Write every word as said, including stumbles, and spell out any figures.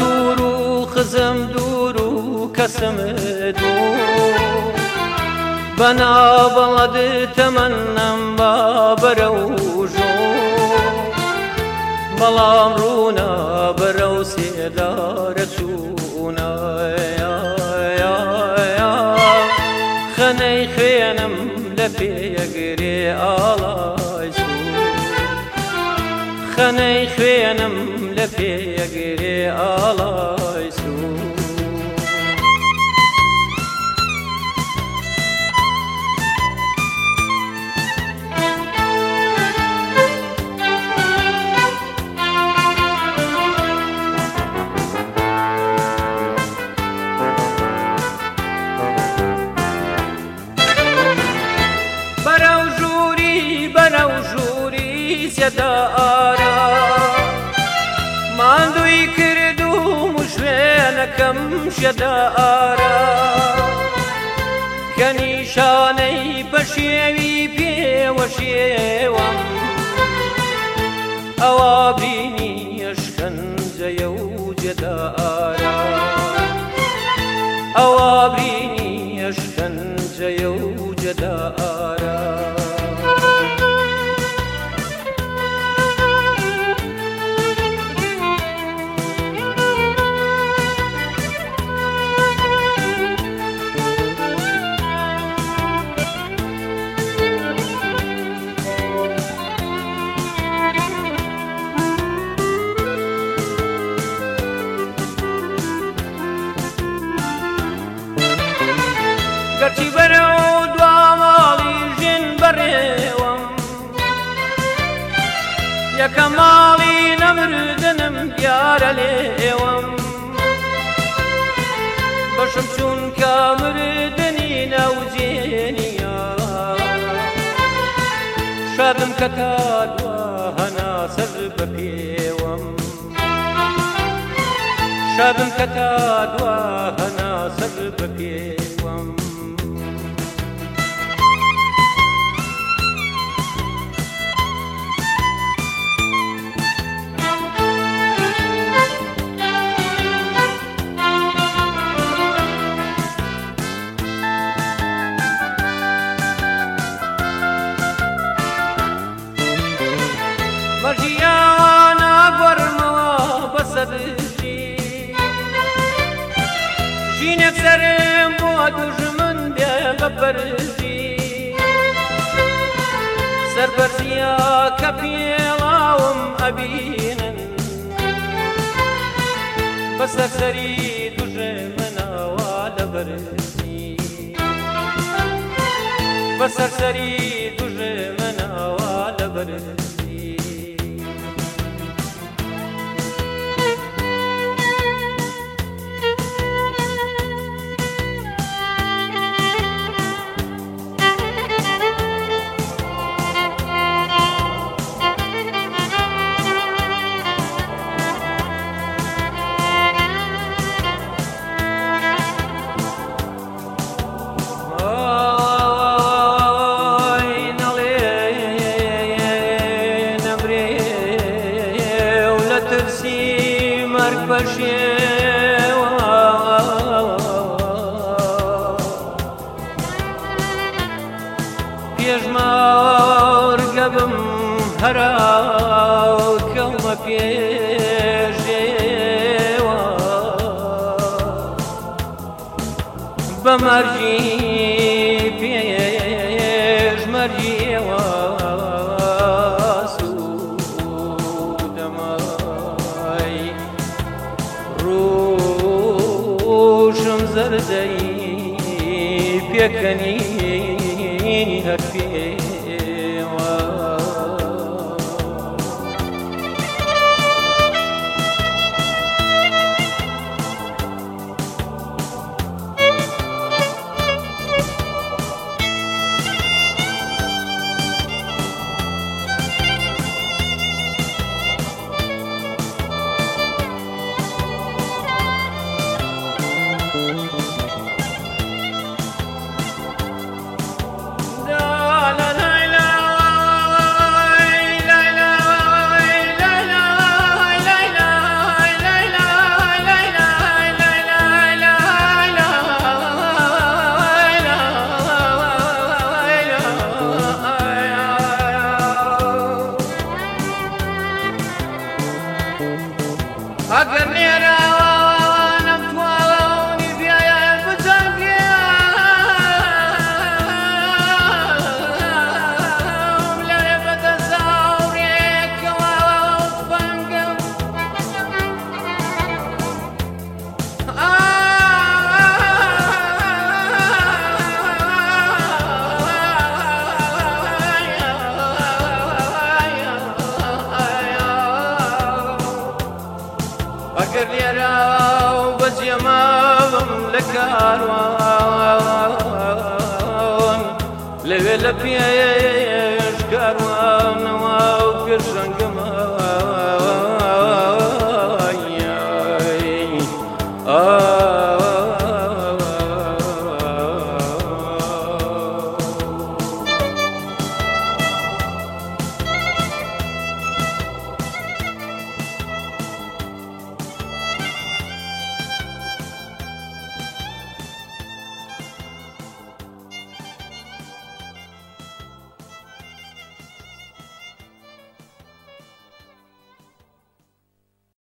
دوور و خزم دوور و کەسم دوور بەناوبەڵەد تەمەنەم با بەرە و ژوور بەڵام ڕوونا بەرەو سێدارە چوونە خەنەی خوێنم لە پێگرێ ئاڵای سوور خەنەی خوێنم لە پێگرێ ئاڵای سوور زێدارە ماندووی کردوم و شوێنەکەم شێدارە کە نیشانەی بە شێوی پێوە شێوەم ئەوە بینی ئەشکەنجەیە و جێدارە ئەوە بینی ئەشکەنجەیە و جێدارە گەرچی بەرەو دوا ماڵی ژین بەڕێوەم یەکەم ماڵی نەمردنم دیارە لێوەم بەشم چونکە مردنی نەوجێنیە شادم کە تا دوا هەنا سەر بە پێوەم شادم کە تا دوا هەنا سەر بە پێوەم مەرجیانە گۆڕمەوە بەسەرژی ژینێک سەرم بۆ دوژمن بێ بەبەرژی سەربەرزیە کە پێڵاوم ئەبینن بەسەرسەری دوژمنەوە لەبەرژی بەسەرسەری دوژمنەوە لەبەرژی پێشمەرگەبم هەراو کەڵمە پێشێوە بە مەرجی پێشمەرجیەوە سوودەمای ڕووشم زەردەی پێکەنی هەر پێوە la la la كالوان لوي لبيه